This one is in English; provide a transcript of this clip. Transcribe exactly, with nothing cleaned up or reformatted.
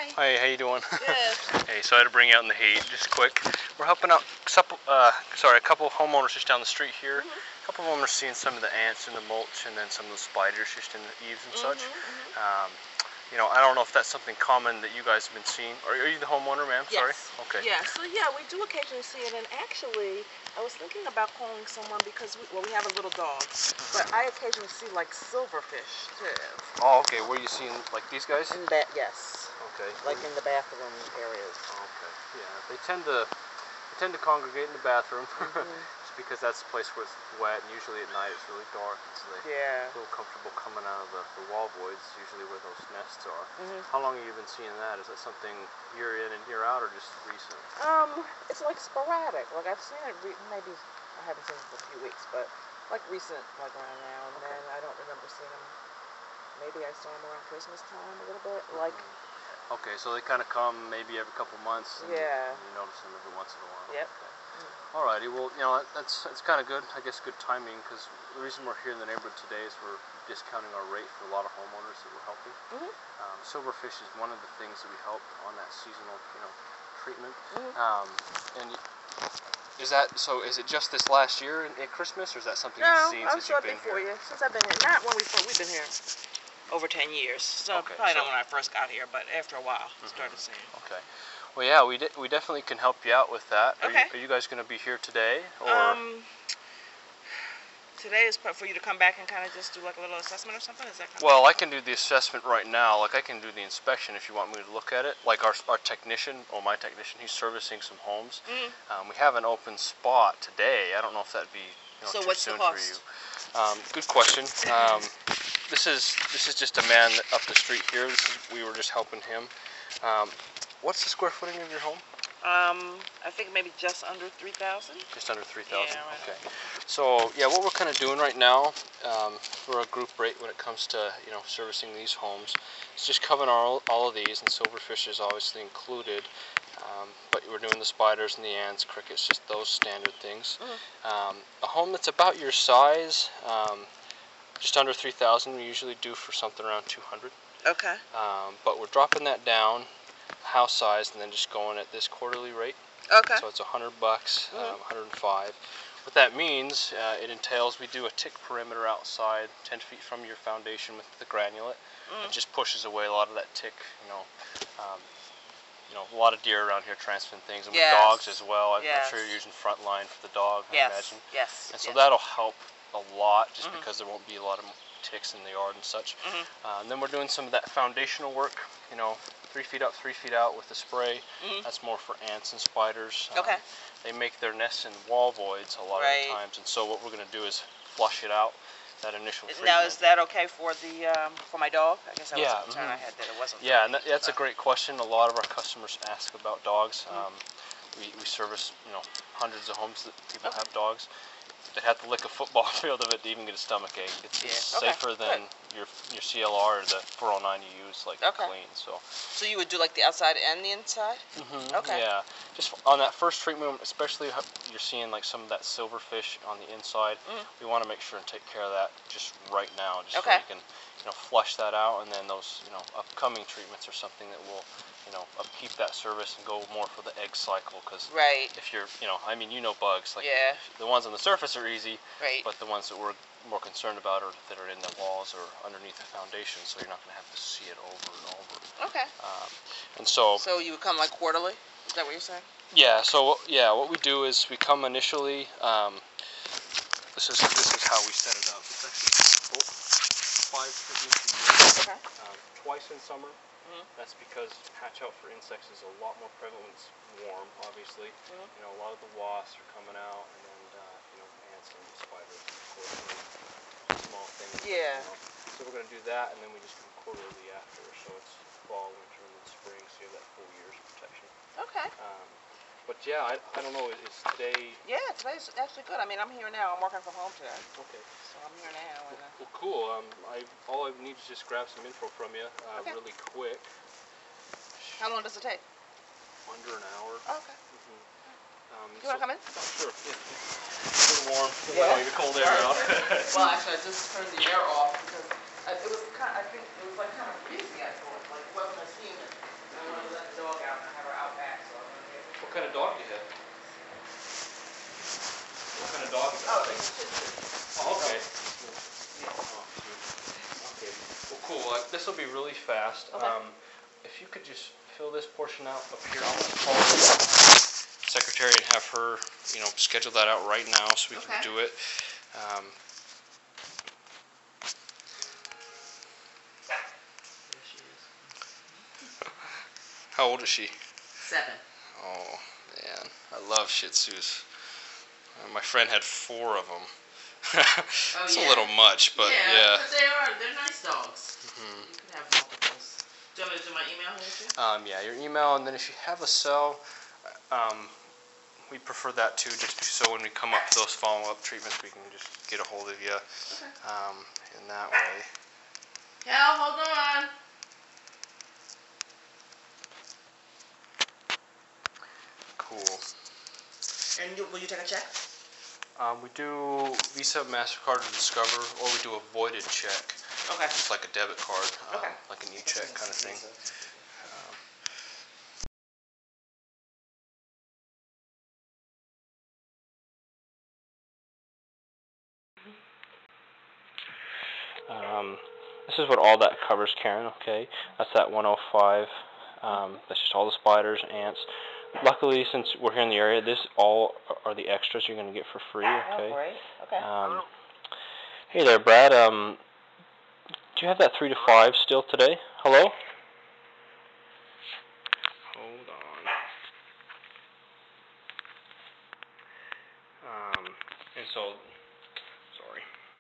Hi. Hi, how you doing? Good. Hey, so I had to bring you out in the heat, just quick. We're helping out, couple, uh, sorry, a couple of homeowners just down the street here. Mm-hmm. A couple of them are seeing some of the ants in the mulch and then some of the spiders just in the eaves and Mm-hmm, such. mm-hmm. Um, you know, I don't know if that's something common that you guys have been seeing. Are, are you the homeowner, ma'am? Yes. Sorry? Okay. Yeah, so yeah, we do occasionally see it, and actually, I was thinking about calling someone because, we, well, we have a little dog, but I occasionally see, like, silverfish, too. Oh, okay. Were you seeing, like, these guys? In ba yes. Okay. Like in the bathroom areas. Okay. Yeah, they tend to, they tend to congregate in the bathroom. Mm-hmm. Because that's the place where it's wet, and usually at night it's really dark, and so they Yeah. feel comfortable coming out of the, the wall voids, usually where those nests are. Mm-hmm. How long have you been seeing that? Is that something year in and year out, or just recent? Um, it's like sporadic. Like I've seen it, re maybe I haven't seen it for a few weeks, but like recent, like around now and Okay. then. I don't remember seeing them. Maybe I saw them around Christmas time a little bit. Like. Mm-hmm. Okay, so they kind of come maybe every couple months, and Yeah. you, you notice them every once in a while. Yep. Okay. Alrighty, well, you know, that's that's kind of good. I guess good timing, because the reason we're here in the neighborhood today is we're discounting our rate for a lot of homeowners that we're helping. Mm-hmm. Um, silverfish is one of the things that we help on that seasonal, you know, treatment. Mm-hmm. Um, and is that so? Is it just this last year at Christmas, or is that something No, you've seen I'm since sure you've been before here? you. Since I've been here, not when we first, we've been here over ten years. So Okay, probably so, not when I first got here, but after a while, mm-hmm. started seeing. Okay. Well, yeah, we de we definitely can help you out with that. Are Okay. you, are you guys going to be here today, or? Um, today is for you to come back and kind of just do like a little assessment or something. Is that kind Well, of I can do the assessment right now. Like I can do the inspection if you want me to look at it. Like our our technician, or my technician, he's servicing some homes. Mm-hmm. Um, we have an open spot today. I don't know if that'd be you know, so too what's soon the cost? for you. Um, good question. Um, this is this is just a man up the street here. This is, we were just helping him. Um, what's the square footage of your home? Um, I think maybe just under three thousand. Just under three thousand. Yeah, right. Okay. So yeah, what we're kind of doing right now um, for a group rate when it comes to you know servicing these homes, is just covering all all of these, and silverfish is obviously included. Um, but we're doing the spiders and the ants, crickets, just those standard things. Mm-hmm. Um, a home that's about your size, um, just under three thousand, we usually do for something around two hundred. Okay. Um, but we're dropping that down, house size, and then just going at this quarterly rate. Okay. So it's a hundred bucks, Mm-hmm. um, one hundred five. What that means, uh, it entails we do a tick perimeter outside, ten feet from your foundation with the granulate. Mm-hmm. It just pushes away a lot of that tick, you know. Um, you know, a lot of deer around here transferring things, and Yes. with dogs as well. I'm, Yes. I'm sure you're using Frontline for the dog, I Yes. imagine. Yes. And so yes. that'll help a lot, just Mm-hmm. because there won't be a lot of ticks in the yard and such. Mm-hmm. Uh, and then we're doing some of that foundational work, you know, three feet up, three feet out with the spray. Mm-hmm. That's more for ants and spiders. Um, Okay. They make their nests in wall voids a lot Right. of the times, and so what we're going to do is flush it out, that initial treatment. Now, is that okay for the um, for my dog? I guess that was Yeah, a concern mhm. I had that it wasn't. For Yeah, me, and that, that's so. a great question. A lot of our customers ask about dogs. Mm-hmm. Um, we, we service, you know, hundreds of homes that people Okay. have dogs. They'd have to lick a football field of it to even get a stomach ache. It's, Yeah. it's Okay. safer than your your C L R or the four oh nine you use, like Okay. clean. So. So you would do like the outside and the inside? Mm-hmm. Okay. Yeah. Just on that first treatment, especially if you're seeing like some of that silverfish on the inside, Mm. we want to make sure and take care of that just right now, just Okay. so we can, you know, flush that out, and then those, you know, upcoming treatments are something that will, you know, upkeep that service and go more for the egg cycle. Because Right. if you're, you know, I mean, you know, bugs like Yeah. the ones on the surface are easy, Right. but the ones that we're more concerned about are that are in the walls or underneath the foundation, so you're not going to have to see it over and over. Okay. Um, and so. So you would come like quarterly? Is that what you're saying? Yeah, so yeah, what we do is we come initially. Um, this is this is how we set it up. It's actually oh, five treatments a year. Okay. Um, twice in summer. Mm-hmm. That's because hatch out for insects is a lot more prevalent when it's warm. Obviously, Mm-hmm. you know, a lot of the wasps are coming out, and then uh, you know, ants and spiders, of course, and small things. Yeah. You know. So we're gonna do that, and then we just do quarterly after. So it's fall, winter, and then spring. So you have that full year's protection. Okay. Um, But yeah, I, I don't know, is today... Yeah, today's actually good. I mean, I'm here now. I'm working from home today. Okay. So I'm here now. And, uh, Well, cool. Um, I all I need is just grab some info from you uh, Okay. really quick. how long does it take? Under an hour. Oh, okay. Mm-hmm. um, You want to come in? Oh, sure. Yeah, yeah. It's a little warm. Yeah. Let the cold air out. Well, actually, I just turned the air off because I, it was kind of, I think it was like kind of breezy, I thought. Like, it wasn't as humid. And when I kind of dog do you have? What kind of dog is that? Oh, it's Shih Tzu. Oh, okay. Oh, okay. Well, cool. Uh, this will be really fast. Okay. Um, if you could just fill this portion out up here, I'm gonna call the secretary and have her, you know, schedule that out right now so we Okay. can do it. Um, There she is. how old is she? Seven. Oh man, I love Shih Tzus. Uh, my friend had four of them. Oh, it's yeah? a little much, but yeah. yeah. But they are. They're nice dogs. Mm-hmm. You can have multiples. Do you want me to do my email here too? Um, yeah, your email, and then if you have a cell, um, we prefer that too, just so when we come up to those follow-up treatments, we can just get a hold of you Okay. um, in that way. Cal, hold on. Cool. And you, will you take a check? Um, we do Visa, MasterCard, or Discover, or we do a voided check. Okay. It's like a debit card, um, Okay. like an e-check kind of thing. Um, um, this is what all that covers, Karen, okay? That's that one oh five. Um, that's just all the spiders, ants. Luckily, since we're here in the area, this all are the extras you're going to get for free, okay? Oh, great. Okay. Um, hey there, Brad. Um, do you have that three to five still today? Hello? Hold on. Um, and so